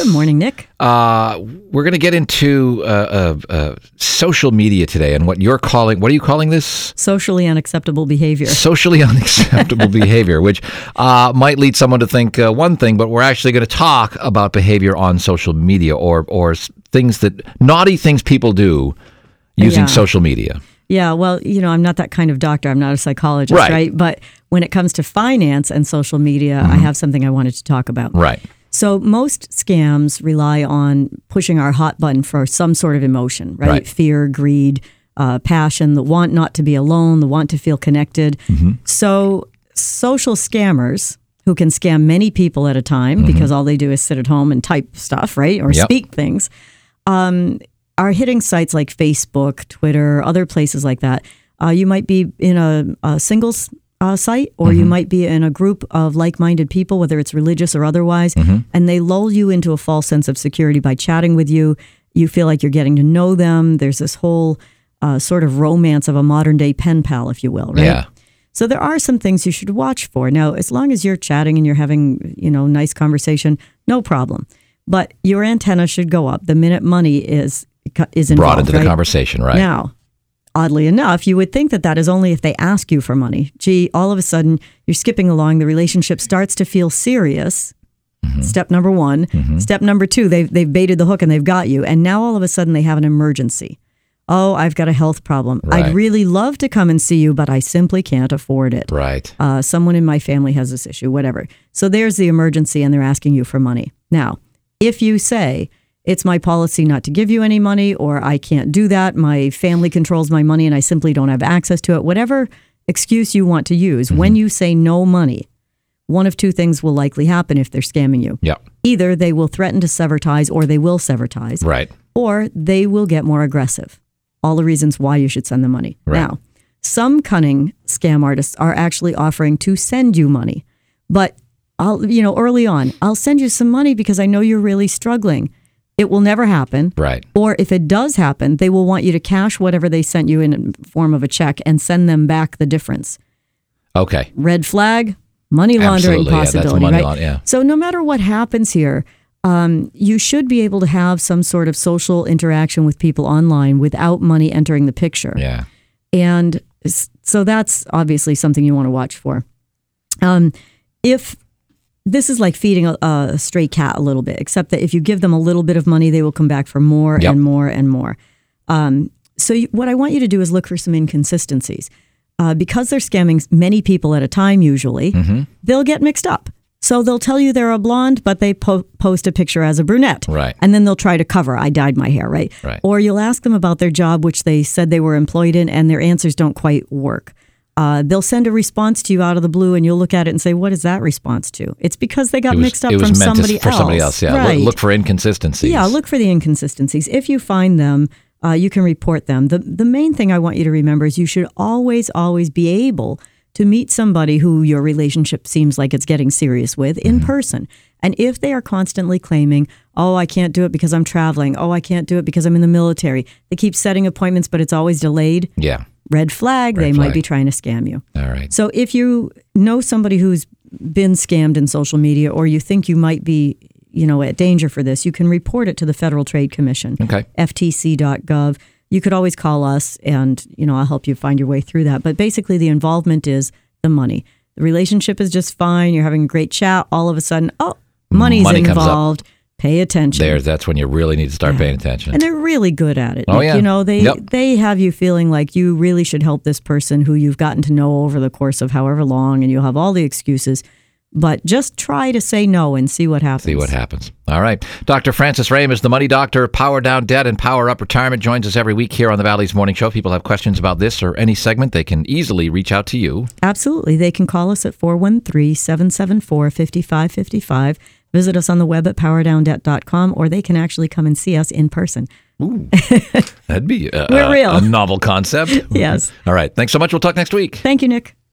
Good morning, Nick. We're going to get into social media today and what are you calling this? Socially unacceptable behavior. Socially unacceptable behavior, which might lead someone to think one thing, but we're actually going to talk about behavior on social media or naughty things people do using social media. Yeah, well, I'm not that kind of doctor. I'm not a psychologist, right? But when it comes to finance and social media, I have something I wanted to talk about. Right. So most scams rely on pushing our hot button for some sort of emotion, right? Fear, greed, passion, the want not to be alone, the want to feel connected. So social scammers who can scam many people at a time because all they do is sit at home and type stuff, right? Or speak things. Are hitting sites like Facebook, Twitter, other places like that. You might be in a singles site, or you might be in a group of like-minded people, whether it's religious or otherwise, and they lull you into a false sense of security by chatting with you. You feel like you're getting to know them. There's this whole sort of romance of a modern-day pen pal, if you will, right? Yeah. So there are some things you should watch for. Now, as long as you're chatting and you're having, nice conversation, no problem. But your antenna should go up the minute money is involved, brought into the conversation, right? Now, oddly enough, you would think that is only if they ask you for money. Gee, all of a sudden, you're skipping along. The relationship starts to feel serious. Step number one. Step number two, they've baited the hook and they've got you. And now all of a sudden, they have an emergency. Oh, I've got a health problem. Right. I'd really love to come and see you, but I simply can't afford it. Right. Someone in my family has this issue, whatever. So there's the emergency and they're asking you for money. Now, if you say, it's my policy not to give you any money, or I can't do that, my family controls my money and I simply don't have access to it, whatever excuse you want to use, when you say no money, one of two things will likely happen if they're scamming you. Yeah. Either they will threaten to sever ties, or they will sever ties. Right. Or they will get more aggressive. All the reasons why you should send them money. Right. Now, some cunning scam artists are actually offering to send you money. But early on, I'll send you some money because I know you're really struggling. It will never happen. Right. Or if it does happen, they will want you to cash whatever they sent you in form of a check and send them back the difference. Okay. Red flag, money laundering possibility, right? So no matter what happens here, you should be able to have some sort of social interaction with people online without money entering the picture. Yeah. And so that's obviously something you want to watch for. If this is like feeding a stray cat a little bit, except that if you give them a little bit of money, they will come back for more and more and more. What I want you to do is look for some inconsistencies. Because they're scamming many people at a time usually, they'll get mixed up. So they'll tell you they're a blonde, but they post a picture as a brunette. Right. And then they'll try to cover, I dyed my hair, right? Or you'll ask them about their job, which they said they were employed in, and their answers don't quite work. They'll send a response to you out of the blue, and you'll look at it and say, what is that response to? It's because they got mixed up from somebody else. For somebody else, yeah. Right. Look for inconsistencies. Yeah, look for the inconsistencies. If you find them, you can report them. The main thing I want you to remember is you should always be able to meet somebody who your relationship seems like it's getting serious with in person. And if they are constantly claiming, oh, I can't do it because I'm traveling. Oh, I can't do it because I'm in the military. They keep setting appointments, but it's always delayed. Yeah. Red flag, they might be trying to scam you. All right. So if you know somebody who's been scammed in social media, or you think you might be, at danger for this, you can report it to the Federal Trade Commission. Okay. FTC.gov. You could always call us and, I'll help you find your way through that. But basically the involvement is the money. The relationship is just fine. You're having a great chat. All of a sudden, money's involved. Pay attention. That's when you really need to start paying attention. And they're really good at it. Oh, yeah. They have you feeling like you really should help this person who you've gotten to know over the course of however long, and you'll have all the excuses. But just try to say no and see what happens. All right. Dr. Francis Rame is the Money Doctor. Power Down Debt and Power Up Retirement joins us every week here on the Valley's Morning Show. If people have questions about this or any segment, they can easily reach out to you. Absolutely. They can call us at 413-774-5555. Visit us on the web at powerdowndebt.com, or they can actually come and see us in person. Ooh, that'd be We're real. A novel concept. Yes. All right. Thanks so much. We'll talk next week. Thank you, Nick.